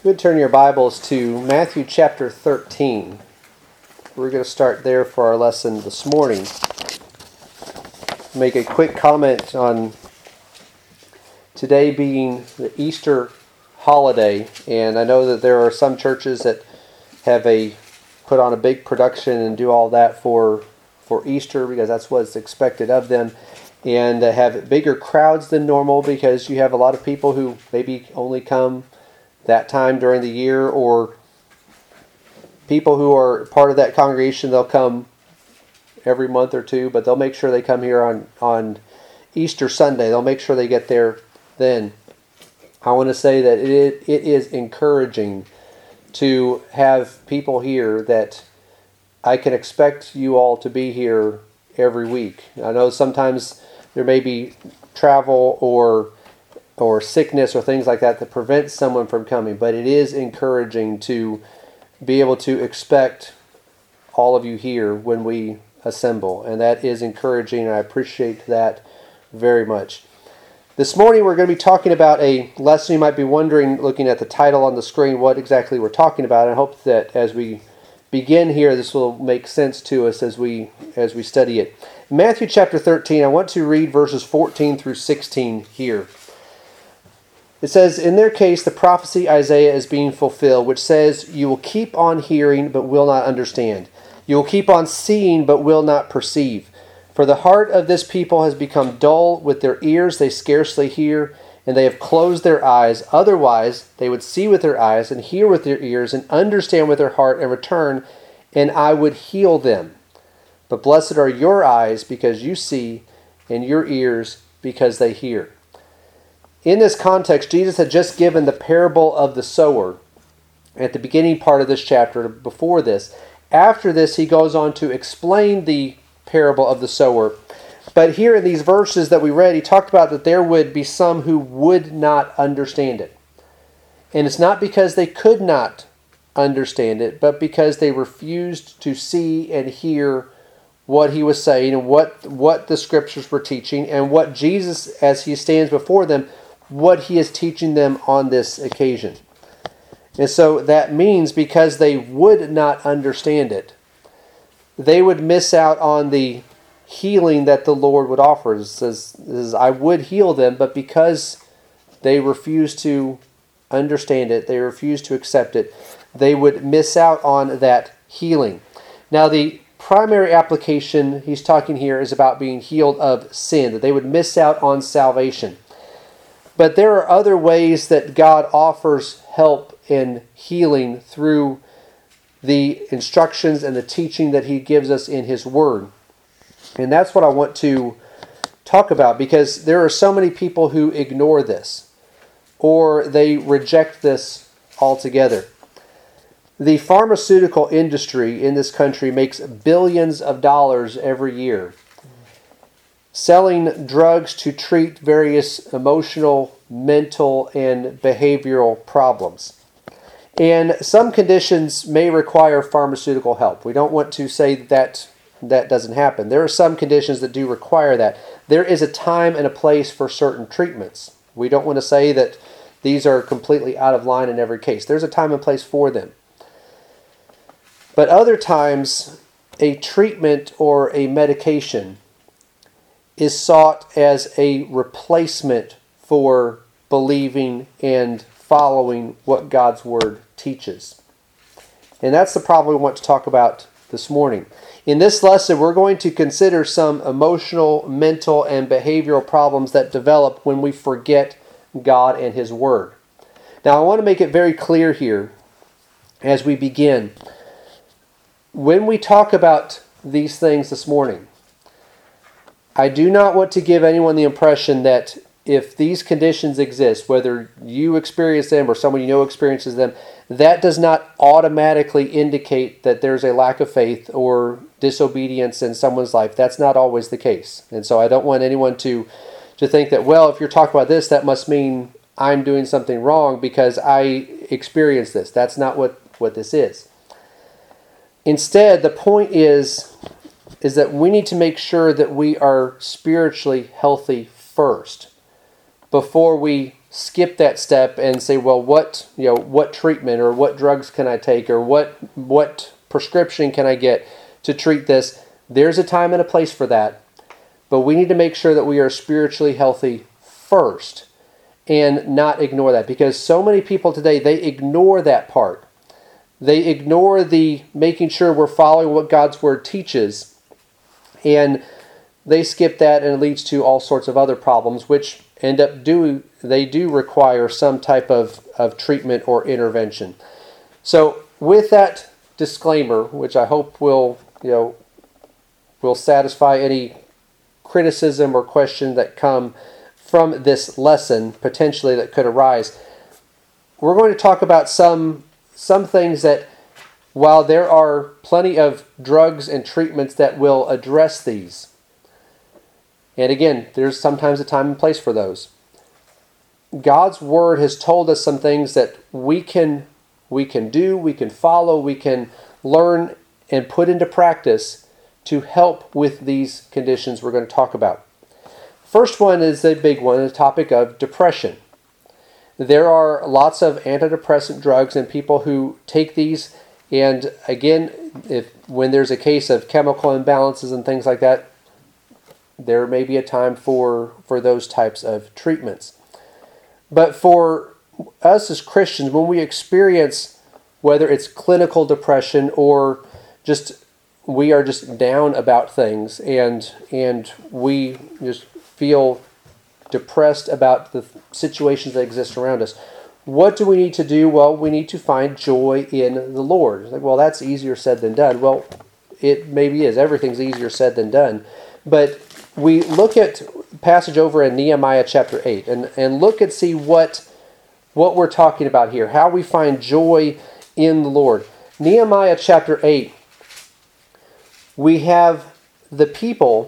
We'd turn your Bibles to Matthew chapter 13. We're going to start there for our lesson this morning. Make a quick comment on today being the Easter holiday, and I know that there are some churches that have put on a big production and do all that for Easter because that's what's expected of them, and have bigger crowds than normal because you have a lot of people who maybe only come that time during the year, or people who are part of that congregation, they'll come every month or two, but they'll make sure they come here on Easter Sunday. They'll make sure they get there then. I want to say that it is encouraging to have people here that I can expect you all to be here every week. I know sometimes there may be travel or sickness or things like that prevents someone from coming, but it is encouraging to be able to expect all of you here when we assemble, and that is encouraging, and I appreciate that very much. This morning we're going to be talking about a lesson. You might be wondering, looking at the title on the screen, what exactly we're talking about. I hope that as we begin here, this will make sense to us as we study it. Matthew chapter 13, I want to read verses 14 through 16 here. It says, "In their case, the prophecy Isaiah is being fulfilled, which says, 'You will keep on hearing, but will not understand. You will keep on seeing, but will not perceive. For the heart of this people has become dull. With their ears they scarcely hear, and they have closed their eyes. Otherwise they would see with their eyes, and hear with their ears, and understand with their heart, and return, and I would heal them. But blessed are your eyes, because you see, and your ears, because they hear.'" In this context, Jesus had just given the parable of the sower at the beginning part of this chapter before this. After this, he goes on to explain the parable of the sower. But here in these verses that we read, he talked about that there would be some who would not understand it. And it's not because they could not understand it, but because they refused to see and hear what he was saying and what the scriptures were teaching, and what Jesus, as he stands before them, what he is teaching them on this occasion. And so that means because they would not understand it, they would miss out on the healing that the Lord would offer. It says, "I would heal them," but because they refuse to understand it, they refuse to accept it, they would miss out on that healing. Now, the primary application he's talking here is about being healed of sin, that they would miss out on salvation. But there are other ways that God offers help in healing through the instructions and the teaching that he gives us in his word. And that's what I want to talk about, because there are so many people who ignore this, or they reject this altogether. The pharmaceutical industry in this country makes billions of dollars every year selling drugs to treat various emotional, mental, and behavioral problems. And some conditions may require pharmaceutical help. We don't want to say that doesn't happen. There are some conditions that do require that. There is a time and a place for certain treatments. We don't want to say that these are completely out of line in every case. There's a time and place for them. But other times, a treatment or a medication is sought as a replacement for believing and following what God's Word teaches. And that's the problem we want to talk about this morning. In this lesson, we're going to consider some emotional, mental, and behavioral problems that develop when we forget God and His Word. Now, I want to make it very clear here as we begin. When we talk about these things this morning, I do not want to give anyone the impression that if these conditions exist, whether you experience them or someone you know experiences them, that does not automatically indicate that there's a lack of faith or disobedience in someone's life. That's not always the case. And so I don't want anyone to think that, well, if you're talking about this, that must mean I'm doing something wrong because I experienced this. That's not what this is. Instead, the point is that we need to make sure that we are spiritually healthy first before we skip that step and say, well, what treatment or what drugs can I take or what prescription can I get to treat this? There's a time and a place for that. But we need to make sure that we are spiritually healthy first and not ignore that, because so many people today, they ignore that part. They ignore the making sure we're following what God's Word teaches, and they skip that, and it leads to all sorts of other problems, which they do require some type of treatment or intervention. So with that disclaimer, which I hope will satisfy any criticism or question that come from this lesson potentially that could arise, we're going to talk about some things that, while there are plenty of drugs and treatments that will address these, and again, there's sometimes a time and place for those, God's Word has told us some things that we can do, we can follow, we can learn and put into practice to help with these conditions we're going to talk about. First one is a big one, the topic of depression. There are lots of antidepressant drugs and people who take these, and again, when there's a case of chemical imbalances and things like that, there may be a time for those types of treatments. But for us as Christians, when we experience, whether it's clinical depression or just we are just down about things and we just feel depressed about the situations that exist around us, what do we need to do? Well, we need to find joy in the Lord. It's like, well, that's easier said than done. Well, it maybe is. Everything's easier said than done. But we look at a passage over in Nehemiah chapter 8 and look and see what we're talking about here, how we find joy in the Lord. Nehemiah chapter 8, we have the people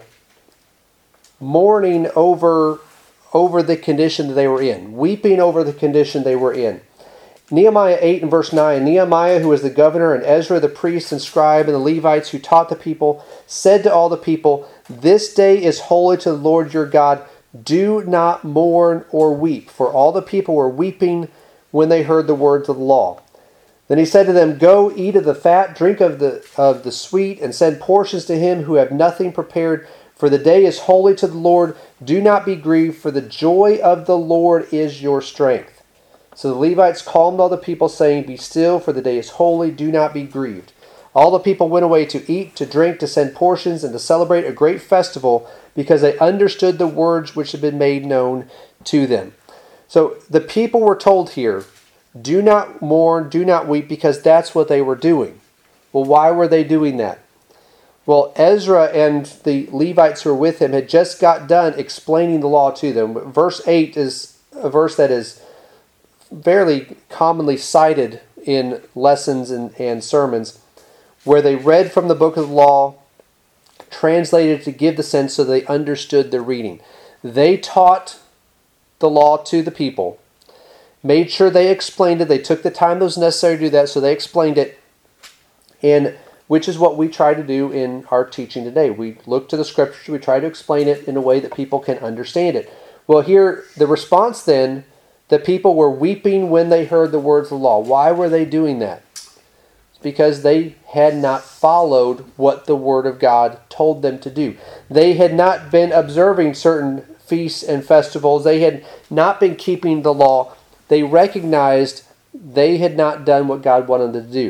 mourning over the condition that they were in, weeping over the condition they were in. Nehemiah 8 and verse 9, Nehemiah, who was the governor, and Ezra the priest and scribe, and the Levites who taught the people, said to all the people, "This day is holy to the Lord your God. Do not mourn or weep." For all the people were weeping when they heard the words of the law. Then he said to them, "Go, eat of the fat, drink of the sweet, and send portions to him who have nothing prepared. For the day is holy to the Lord. Do not be grieved, for the joy of the Lord is your strength." So the Levites calmed all the people, saying, "Be still, for the day is holy. Do not be grieved." All the people went away to eat, to drink, to send portions, and to celebrate a great festival, because they understood the words which had been made known to them. So the people were told here, do not mourn, do not weep, because that's what they were doing. Well, why were they doing that? Well, Ezra and the Levites who were with him had just got done explaining the law to them. Verse 8 is a verse that is fairly commonly cited in lessons and sermons, where they read from the book of the law, translated to give the sense so they understood the reading. They taught the law to the people, made sure they explained it. They took the time that was necessary to do that, so they explained it, and which is what we try to do in our teaching today. We look to the Scriptures, we try to explain it in a way that people can understand it. Well, here, the response then, the people were weeping when they heard the words of the law. Why were they doing that? It's because they had not followed what the Word of God told them to do. They had not been observing certain feasts and festivals. They had not been keeping the law. They recognized they had not done what God wanted them to do.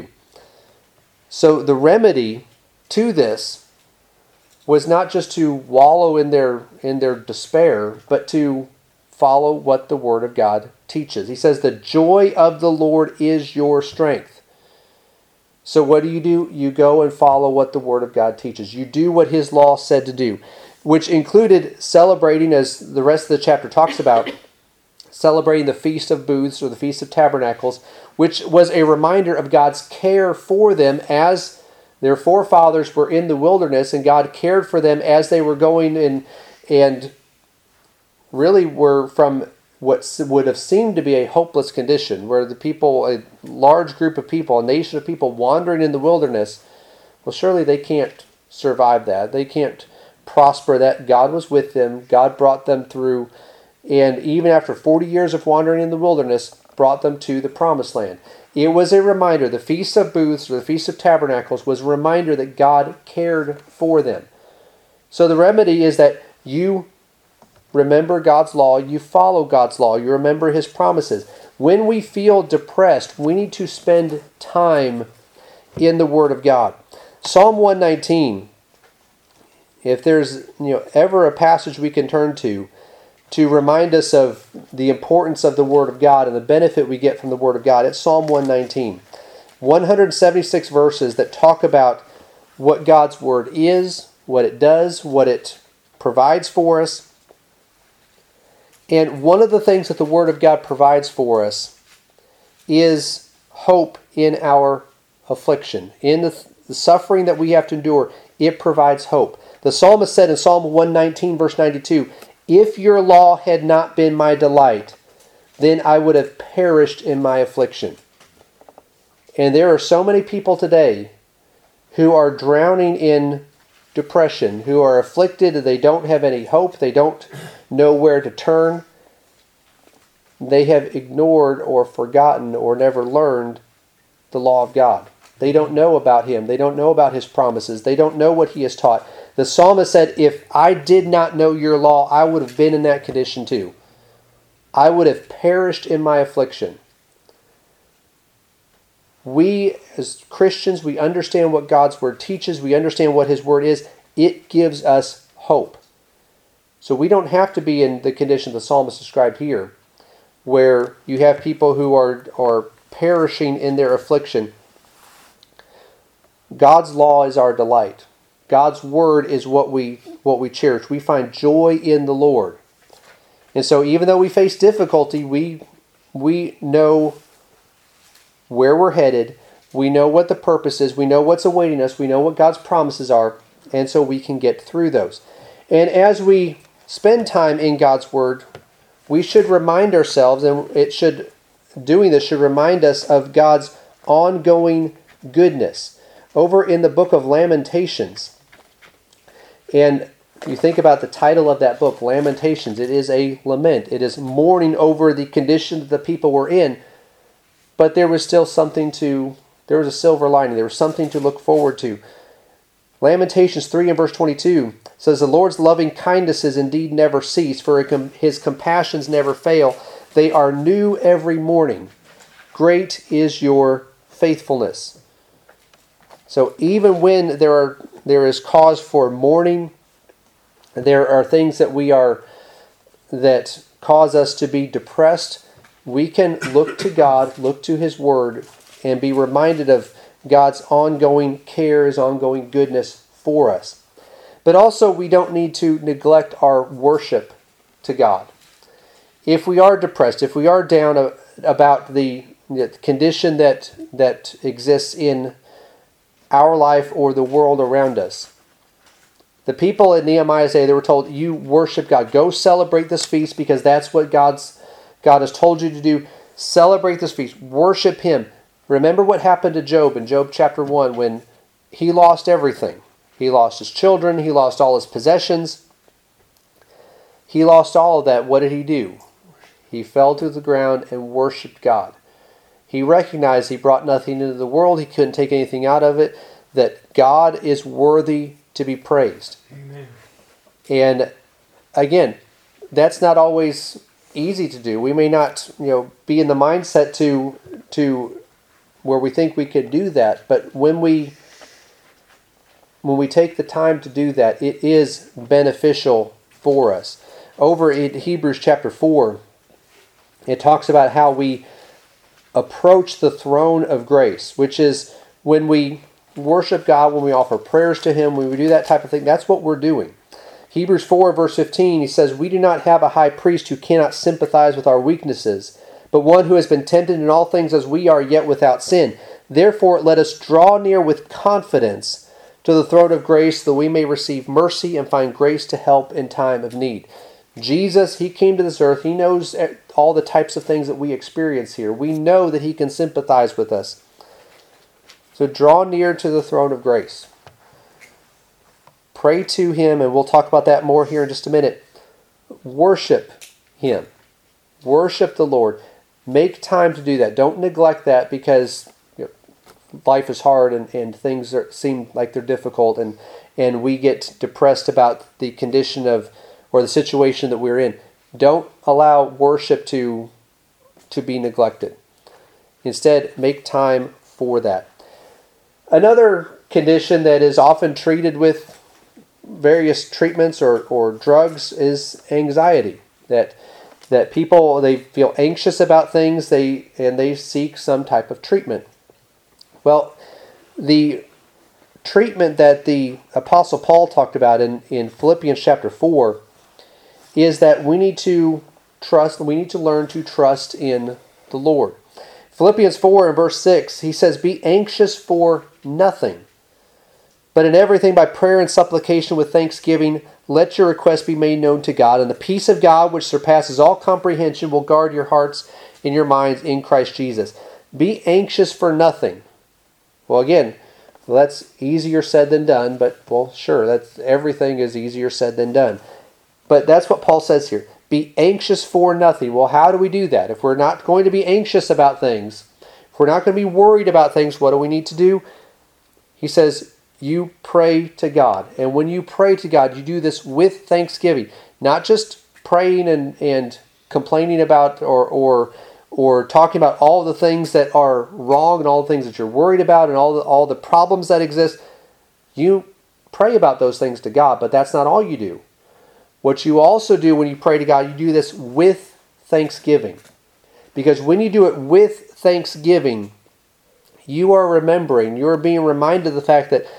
So the remedy to this was not just to wallow in their despair, but to follow what the Word of God teaches. He says, "The joy of the Lord is your strength." So what do? You go and follow what the Word of God teaches. You do what His law said to do, which included celebrating, as the rest of the chapter talks about, celebrating the Feast of Booths or the Feast of Tabernacles, which was a reminder of God's care for them as their forefathers were in the wilderness, and God cared for them as they were going in and really were from what would have seemed to be a hopeless condition, where the people, a large group of people, a nation of people wandering in the wilderness, well, surely they can't survive that. They can't prosper that. God was with them. God brought them through, and even after 40 years of wandering in the wilderness, brought them to the promised land. It was a reminder. The Feast of Booths, or the Feast of Tabernacles, was a reminder that God cared for them. So the remedy is that you remember God's law, you follow God's law, you remember His promises. When we feel depressed, we need to spend time in the Word of God. Psalm 119, if there's ever a passage we can turn to remind us of the importance of the Word of God and the benefit we get from the Word of God, it's Psalm 119. 176 verses that talk about what God's Word is, what it does, what it provides for us. And one of the things that the Word of God provides for us is hope in our affliction. In the suffering that we have to endure, it provides hope. The psalmist said in Psalm 119, verse 92, "If your law had not been my delight, then I would have perished in my affliction." And there are so many people today who are drowning in depression, who are afflicted, they don't have any hope, they don't know where to turn. They have ignored or forgotten or never learned the law of God. They don't know about Him. They don't know about His promises. They don't know what He has taught. The psalmist said, if I did not know your law, I would have been in that condition too. I would have perished in my affliction. We, as Christians, we understand what God's Word teaches. We understand what His Word is. It gives us hope. So we don't have to be in the condition the psalmist described here, where you have people who are perishing in their affliction. God's law is our delight. God's Word is what we cherish. We find joy in the Lord. And so even though we face difficulty, we know where we're headed. We know what the purpose is. We know what's awaiting us. We know what God's promises are. And so we can get through those. And as we spend time in God's Word, we should remind ourselves, and doing this should remind us of God's ongoing goodness. Over in the book of Lamentations, and you think about the title of that book, Lamentations, it is a lament. It is mourning over the condition that the people were in, but there was still there was a silver lining. There was something to look forward to. Lamentations 3 and verse 22 says, "The Lord's loving kindnesses indeed never cease, for His compassions never fail. They are new every morning. Great is your faithfulness." So even when there is cause for mourning, there are things that cause us to be depressed, we can look to God, look to His Word, and be reminded of God's ongoing care, His ongoing goodness for us. But also, we don't need to neglect our worship to God. If we are depressed, if we are down about the condition that exists in our life or the world around us, the people in Nehemiah's day, they were told, you worship God. Go celebrate this feast because that's what God has told you to do. Celebrate this feast. Worship Him. Remember what happened to Job in Job chapter 1 when he lost everything. He lost his children. He lost all his possessions. He lost all of that. What did he do? He fell to the ground and worshiped God. He recognized he brought nothing into the world. He couldn't take anything out of it. That God is worthy to be praised. Amen. And again, that's not always easy to do. We may not, be in the mindset to where we think we could do that. But when we take the time to do that, it is beneficial for us. Over in Hebrews chapter 4, it talks about how we approach the throne of grace, which is when we worship God, when we offer prayers to Him, when we do that type of thing, that's what we're doing. Hebrews 4 verse 15, he says, "We do not have a high priest who cannot sympathize with our weaknesses, but one who has been tempted in all things as we are, yet without sin. Therefore let us draw near with confidence to the throne of grace, that we may receive mercy and find grace to help in time of need." Jesus, He came to this earth. He knows all the types of things that we experience here. We know that He can sympathize with us. So draw near to the throne of grace. Pray to Him, and we'll talk about that more here in just a minute. Worship Him. Worship the Lord. Make time to do that. Don't neglect that because life is hard and things seem like they're difficult and we get depressed about the condition of or the situation that we're in. Don't allow worship to be neglected. Instead, make time for that. Another condition that is often treated with various treatments or drugs is anxiety. That people, they feel anxious about things and they seek some type of treatment. Well, the treatment that the Apostle Paul talked about in Philippians chapter 4 is that we need to learn to trust in the Lord. Philippians 4 and verse 6, he says, "Be anxious for nothing, but in everything by prayer and supplication with thanksgiving, let your requests be made known to God, and the peace of God, which surpasses all comprehension, will guard your hearts and your minds in Christ Jesus." Be anxious for nothing. Well, again, that's easier said than done, but, well, sure, everything is easier said than done. But that's what Paul says here. Be anxious for nothing. Well, how do we do that? If we're not going to be anxious about things, if we're not going to be worried about things, what do we need to do? He says, you pray to God. And when you pray to God, you do this with thanksgiving. Not just praying and complaining about or talking about all the things that are wrong and all the things that you're worried about and all the problems that exist. You pray about those things to God, but that's not all you do. What you also do when you pray to God, you do this with thanksgiving. Because when you do it with thanksgiving, you are remembering, you are being reminded of the fact that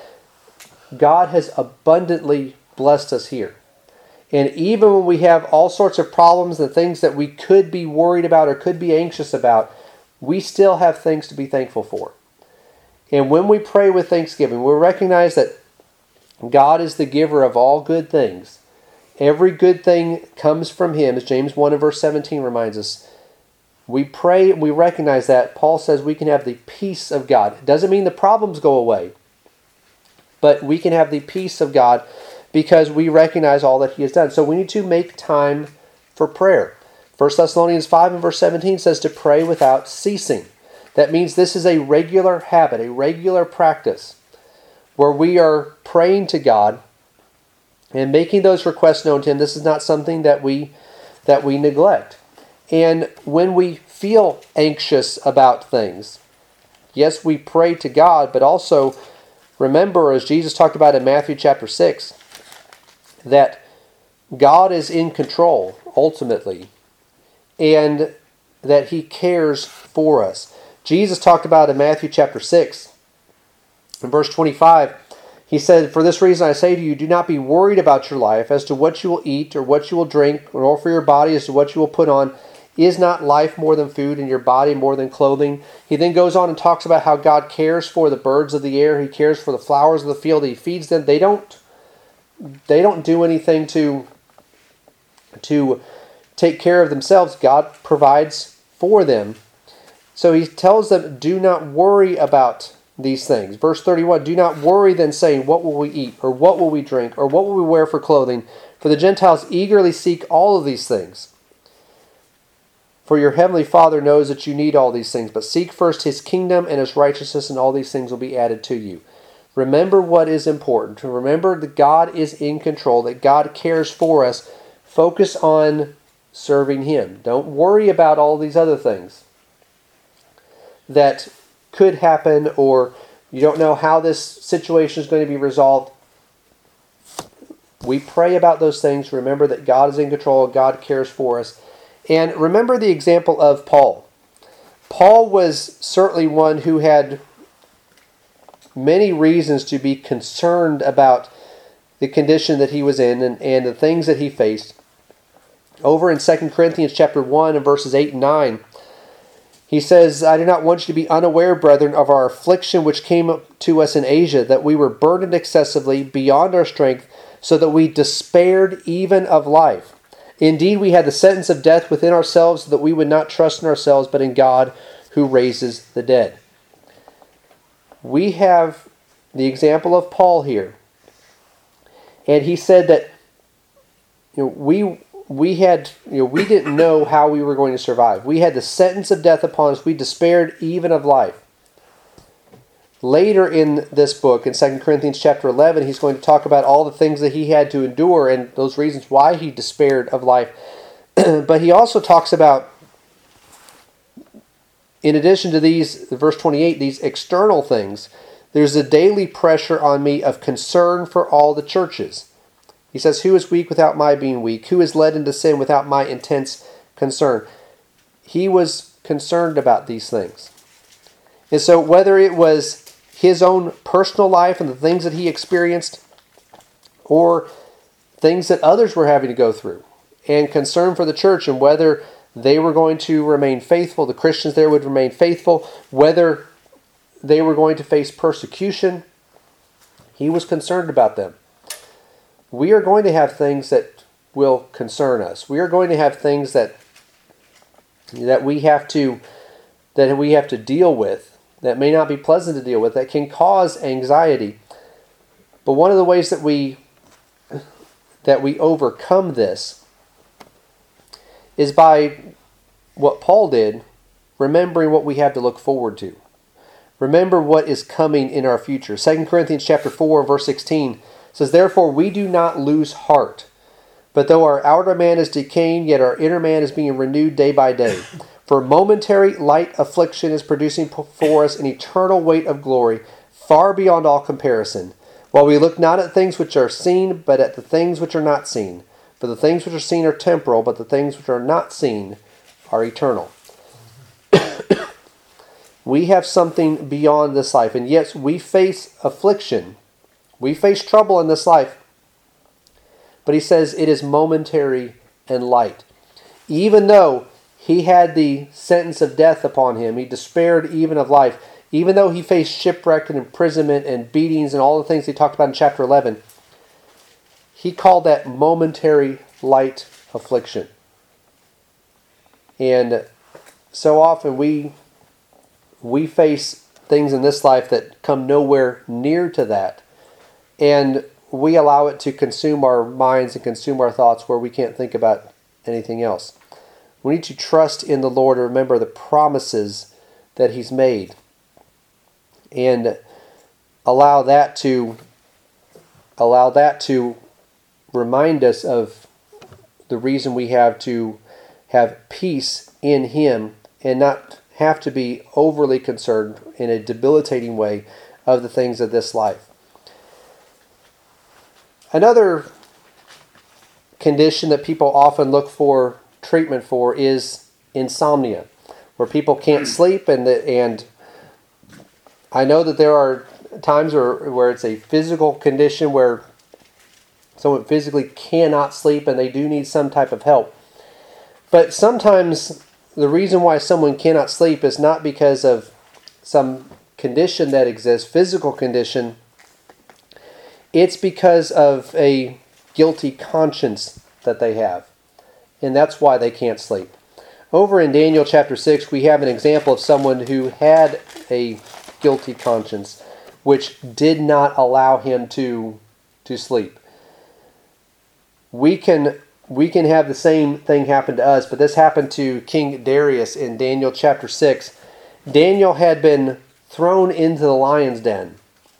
God has abundantly blessed us here. And even when we have all sorts of problems and things that we could be worried about or could be anxious about, we still have things to be thankful for. And when we pray with thanksgiving, we recognize that God is the giver of all good things. Every good thing comes from Him, as James 1 and verse 17 reminds us. We pray, we recognize that. Paul says we can have the peace of God. It doesn't mean the problems go away, but we can have the peace of God because we recognize all that He has done. So we need to make time for prayer. 1 Thessalonians 5 and verse 17 says to pray without ceasing. That means this is a regular habit, a regular practice, where we are praying to God and making those requests known to Him. This is not something that we neglect. And when we feel anxious about things, yes, we pray to God, but also remember, as Jesus talked about in Matthew chapter 6, that God is in control, ultimately, and that He cares for us. Jesus talked about in Matthew chapter 6, in verse 25, He said, "For this reason I say to you, do not be worried about your life as to what you will eat or what you will drink, nor for your body as to what you will put on. Is not life more than food and your body more than clothing?" He then goes on and talks about how God cares for the birds of the air. He cares for the flowers of the field. He feeds them. They don't do anything to take care of themselves. God provides for them. So He tells them, do not worry about these things. Verse 31, "Do not worry then, saying, what will we eat, or what will we drink, or what will we wear for clothing? For the Gentiles eagerly seek all of these things. For your heavenly Father knows that you need all these things. But seek first His kingdom and His righteousness, and all these things will be added to you." Remember what is important. Remember that God is in control, that God cares for us. Focus on serving Him. Don't worry about all these other things that could happen, or you don't know how this situation is going to be resolved. We pray about those things. Remember that God is in control, God cares for us. And remember the example of Paul. Paul was certainly one who had many reasons to be concerned about the condition that he was in and the things that he faced. Over in 2 Corinthians chapter 1 and verses 8 and 9, he says, "I do not want you to be unaware, brethren, of our affliction which came to us in Asia, that we were burdened excessively beyond our strength, so that we despaired even of life. Indeed, we had the sentence of death within ourselves, so that we would not trust in ourselves, but in God who raises the dead." We have the example of Paul here. And he said that we we didn't know how we were going to survive. We had the sentence of death upon us. We despaired even of life. Later in this book, in 2 Corinthians chapter 11, he's going to talk about all the things that he had to endure and those reasons why he despaired of life. But he also talks about, in addition to these, verse 28, these external things, there's a daily pressure on me of concern for all the churches. He says, who is weak without my being weak? Who is led into sin without my intense concern? He was concerned about these things. And so whether it was his own personal life and the things that he experienced, or things that others were having to go through, and concern for the church and whether they were going to remain faithful, the Christians there would remain faithful, whether they were going to face persecution, he was concerned about them. We are going to have things that will concern us. We are going to have things that we have to deal with, that may not be pleasant to deal with, that can cause anxiety. But one of the ways that we overcome this is by what Paul did, remembering what we have to look forward to. Remember what is coming in our future. 2 Corinthians chapter 4, verse 16 says, therefore we do not lose heart. But though our outer man is decaying, yet our inner man is being renewed day by day. For momentary light affliction is producing for us an eternal weight of glory, far beyond all comparison. While we look not at things which are seen, but at the things which are not seen. For the things which are seen are temporal, but the things which are not seen are eternal. We have something beyond this life. And yes, we face affliction. We face trouble in this life. But he says it is momentary and light. Even though he had the sentence of death upon him, he despaired even of life, even though he faced shipwreck and imprisonment and beatings and all the things he talked about in chapter 11, he called that momentary light affliction. And so often we face things in this life that come nowhere near to that. And we allow it to consume our minds and consume our thoughts where we can't think about anything else. We need to trust in the Lord and remember the promises that he's made. And allow that to remind us of the reason we have to have peace in him and not have to be overly concerned in a debilitating way of the things of this life. Another condition that people often look for treatment for is insomnia, where people can't sleep, and I know that there are times where it's a physical condition where someone physically cannot sleep and they do need some type of help. But sometimes the reason why someone cannot sleep is not because of some condition that exists, physical condition. It's because of a guilty conscience that they have. And that's why they can't sleep. Over in Daniel chapter 6, we have an example of someone who had a guilty conscience, which did not allow him to sleep. We can have the same thing happen to us, but this happened to King Darius in Daniel chapter 6. Daniel had been thrown into the lion's den.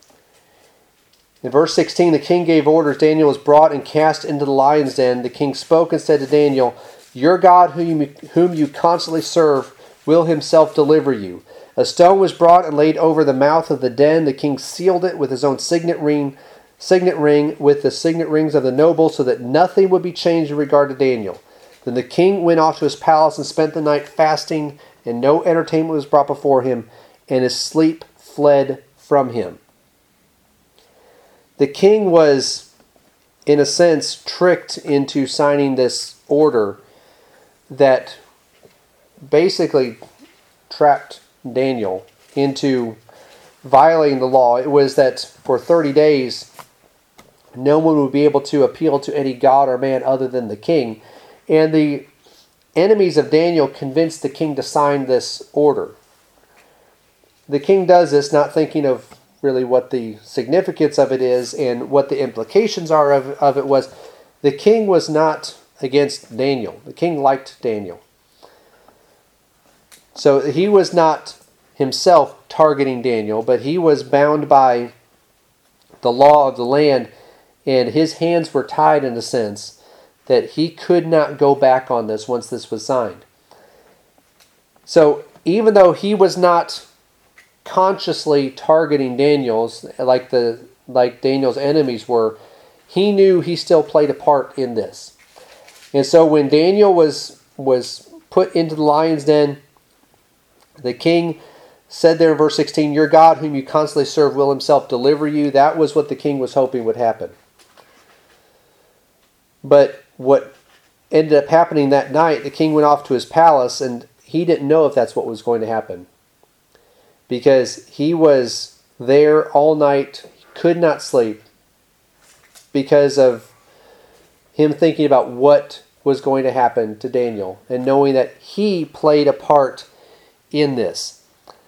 In verse 16, the king gave orders. Daniel was brought and cast into the lion's den. The king spoke and said to Daniel, your God, whom you constantly serve, will himself deliver you. A stone was brought and laid over the mouth of the den. The king sealed it with his own signet ring with the signet rings of the nobles, so that nothing would be changed in regard to Daniel. Then the king went off to his palace and spent the night fasting, and no entertainment was brought before him, and his sleep fled from him. The king was, in a sense, tricked into signing this order that basically trapped Daniel into violating the law. It was that for 30 days, no one would be able to appeal to any god or man other than the king. And the enemies of Daniel convinced the king to sign this order. The king does this not thinking of really what the significance of it is and what the implications are of it was. The king was not against Daniel. The king liked Daniel. So he was not himself targeting Daniel, but he was bound by the law of the land, and his hands were tied in a sense that he could not go back on this once this was signed. So even though he was not consciously targeting Daniel's like Daniel's enemies were, he knew he still played a part in this. And so when Daniel was put into the lion's den, the king said there in verse 16, "Your God whom you constantly serve will himself deliver you." That was what the king was hoping would happen. But what ended up happening that night, the king went off to his palace, and he didn't know if that's what was going to happen. Because he was there all night, could not sleep, because of him thinking about what was going to happen to Daniel, and knowing that he played a part in this.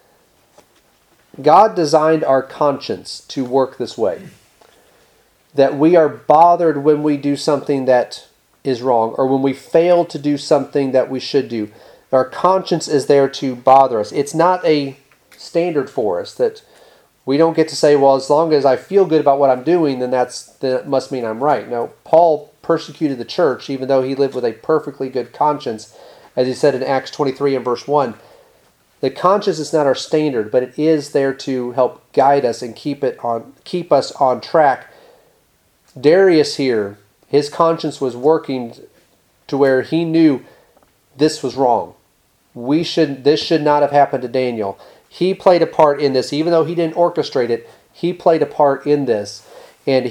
God designed our conscience to work this way. That we are bothered when we do something that is wrong, or when we fail to do something that we should do. Our conscience is there to bother us. It's not a standard for us that we don't get to say, well, as long as I feel good about what I'm doing, then that must mean I'm right. No, Paul persecuted the church even though he lived with a perfectly good conscience. As he said in Acts 23 and verse 1, the conscience is not our standard, but it is there to help guide us and keep us on track. Darius here, his conscience was working to where he knew this was wrong. This should not have happened to Daniel. He played a part in this, even though he didn't orchestrate it. He played a part in this, and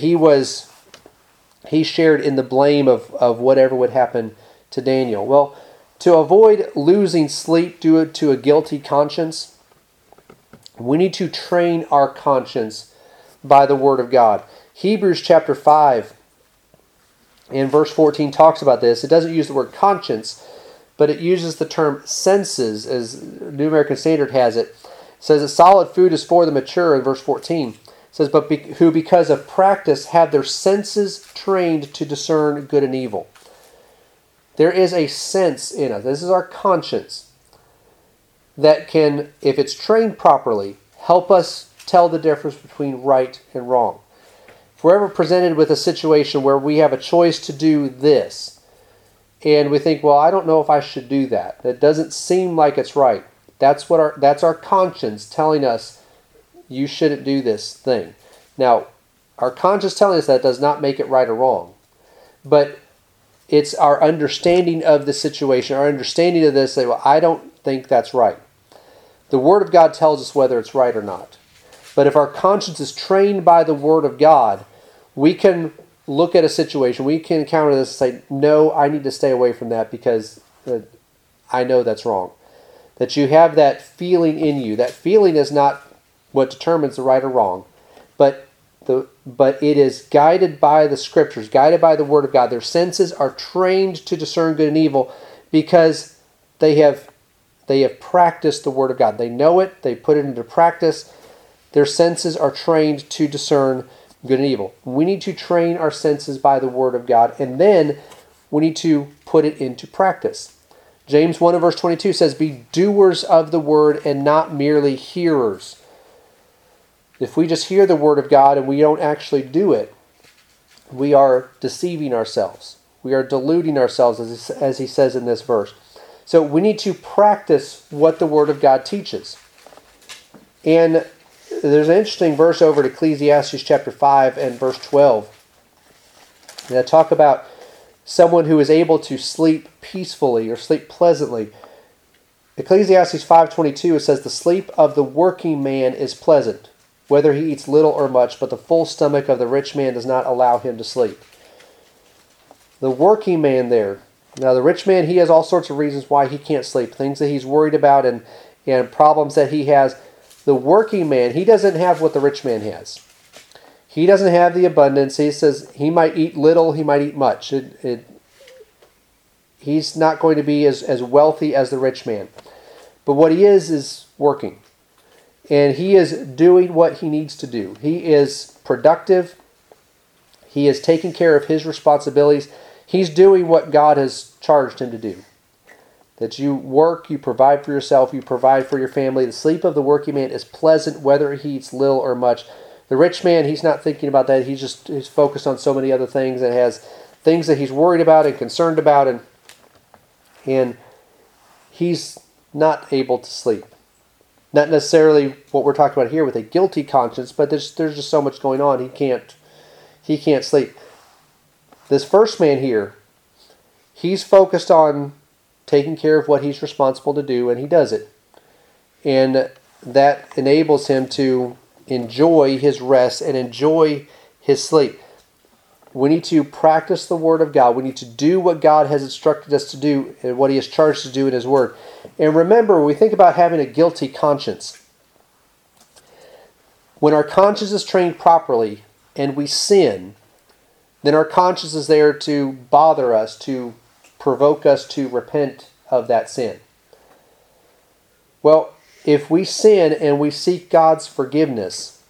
he shared in the blame of whatever would happen to Daniel. Well, to avoid losing sleep due to a guilty conscience, we need to train our conscience by the Word of God. Hebrews chapter 5 and verse 14 talks about this. It doesn't use the word conscience, but it uses the term senses, as New American Standard has it. It says that solid food is for the mature in verse 14. It says, but who because of practice have their senses trained to discern good and evil. There is a sense in us. This is our conscience that can, if it's trained properly, help us tell the difference between right and wrong. If we're ever presented with a situation where we have a choice to do this, and we think, well, I don't know if I should do that. That doesn't seem like it's right. That's our conscience telling us you shouldn't do this thing. Now, our conscience telling us that does not make it right or wrong. But it's our understanding of the situation, our understanding of this, say, well, I don't think that's right. The Word of God tells us whether it's right or not. But if our conscience is trained by the Word of God, we can look at a situation, we can encounter this and say, no, I need to stay away from that because I know that's wrong. That you have that feeling in you. That feeling is not what determines the right or wrong, but it is guided by the Scriptures, guided by the Word of God. Their senses are trained to discern good and evil because they have practiced the Word of God. They know it, they put it into practice. Their senses are trained to discern good and evil. We need to train our senses by the Word of God, and then we need to put it into practice. James 1 and verse 22 says, be doers of the Word and not merely hearers. If we just hear the Word of God and we don't actually do it, we are deceiving ourselves. We are deluding ourselves, as he says in this verse. So we need to practice what the Word of God teaches. And there's an interesting verse over at Ecclesiastes chapter 5 and verse 12. And I talk about someone who is able to sleep peacefully or sleep pleasantly. Ecclesiastes 5:22, it says, the sleep of the working man is pleasant, whether he eats little or much, but the full stomach of the rich man does not allow him to sleep. The working man there. Now the rich man, he has all sorts of reasons why he can't sleep, things that he's worried about and problems that he has. The working man, he doesn't have what the rich man has. He doesn't have the abundance. He says he might eat little, he might eat much. He's not going to be as wealthy as the rich man. But what he is working. And he is doing what he needs to do. He is productive. He is taking care of his responsibilities. He's doing what God has charged him to do. That you work, you provide for yourself, you provide for your family. The sleep of the working man is pleasant, whether he eats little or much. The rich man, he's not thinking about that. He's focused on so many other things and has things that he's worried about and concerned about, and he's not able to sleep. Not necessarily what we're talking about here with a guilty conscience, but there's just so much going on. He can't sleep. This first man here, he's focused on taking care of what he's responsible to do, and he does it. And that enables him to enjoy his rest and enjoy his sleep. We need to practice the Word of God. We need to do what God has instructed us to do and what He has charged us to do in His Word. And remember, when we think about having a guilty conscience, when our conscience is trained properly and we sin, then our conscience is there to bother us, to provoke us to repent of that sin. Well, if we sin and we seek God's forgiveness,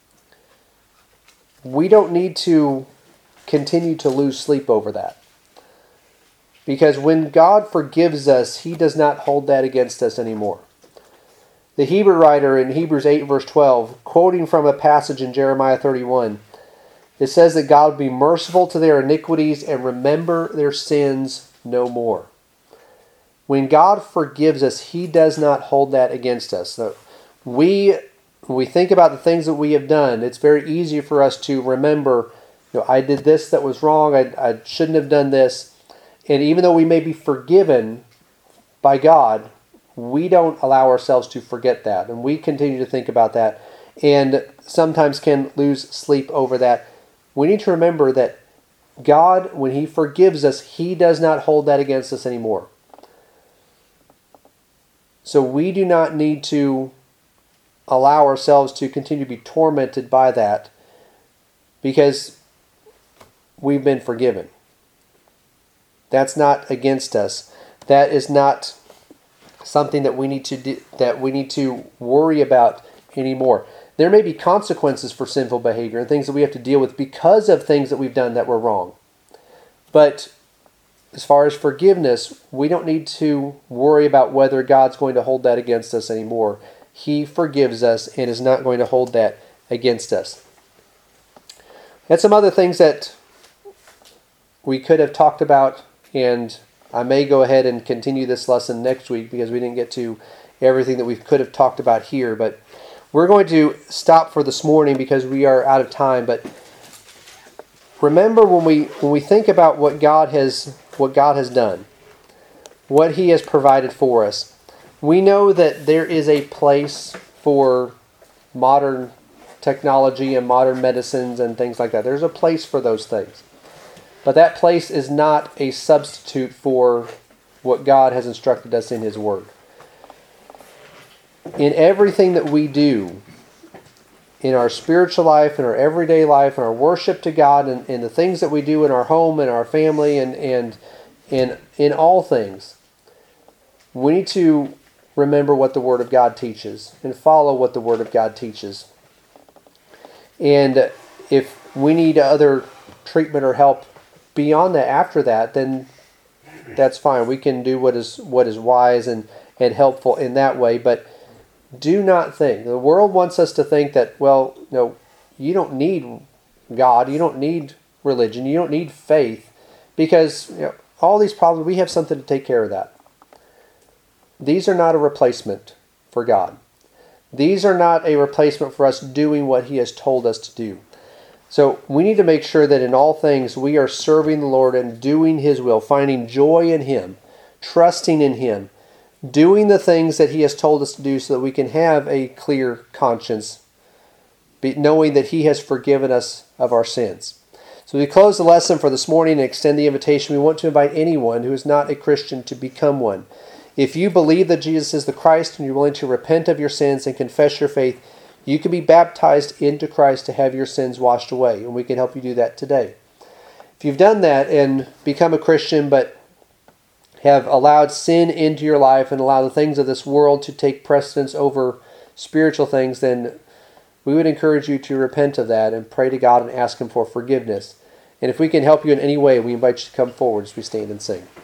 we don't need to continue to lose sleep over that. Because when God forgives us, He does not hold that against us anymore. The Hebrew writer in Hebrews 8 verse 12, quoting from a passage in Jeremiah 31, it says that God will be merciful to their iniquities and remember their sins no more. When God forgives us, He does not hold that against us. So when we think about the things that we have done, it's very easy for us to remember, I did this that was wrong, I shouldn't have done this. And even though we may be forgiven by God, we don't allow ourselves to forget that. And we continue to think about that and sometimes can lose sleep over that. We need to remember that God, when He forgives us, He does not hold that against us anymore. So we do not need to allow ourselves to continue to be tormented by that because we've been forgiven. That's not against us. That is not something that we need to do, that we need to worry about anymore. There may be consequences for sinful behavior and things that we have to deal with because of things that we've done that were wrong. But as far as forgiveness, we don't need to worry about whether God's going to hold that against us anymore. He forgives us and is not going to hold that against us. And some other things that we could have talked about, and I may go ahead and continue this lesson next week because we didn't get to everything that we could have talked about here, but we're going to stop for this morning because we are out of time. But remember, when we think about what God has done, what He has provided for us, we know that there is a place for modern technology and modern medicines and things like that. There's a place for those things. But that place is not a substitute for what God has instructed us in His Word. In everything that we do, in our spiritual life, in our everyday life, in our worship to God, and in the things that we do in our home and our family, and in all things, we need to remember what the Word of God teaches and follow what the Word of God teaches. And if we need other treatment or help beyond that, after that, then that's fine. We can do what is wise and helpful in that way. But do not think. The world wants us to think that, well, no, you don't need God, you don't need religion, you don't need faith, because all these problems, we have something to take care of that. These are not a replacement for God. These are not a replacement for us doing what He has told us to do. So we need to make sure that in all things we are serving the Lord and doing His will, finding joy in Him, trusting in Him, doing the things that He has told us to do so that we can have a clear conscience, knowing that He has forgiven us of our sins. So we close the lesson for this morning and extend the invitation. We want to invite anyone who is not a Christian to become one. If you believe that Jesus is the Christ and you're willing to repent of your sins and confess your faith, you can be baptized into Christ to have your sins washed away, and we can help you do that today. If you've done that and become a Christian but have allowed sin into your life and allow the things of this world to take precedence over spiritual things, then we would encourage you to repent of that and pray to God and ask Him for forgiveness. And if we can help you in any way, we invite you to come forward as we stand and sing.